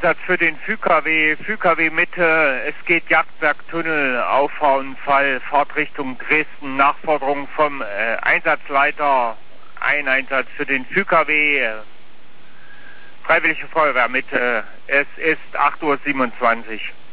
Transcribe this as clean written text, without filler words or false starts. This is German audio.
Einsatz für den FÜKW Mitte. Es geht Jagdbergtunnel, Auffahrunfall, Fahrtrichtung Dresden, Nachforderung vom Einsatzleiter. Ein Einsatz für den FÜKW, Freiwillige Feuerwehr Mitte. Es ist 8:27 Uhr.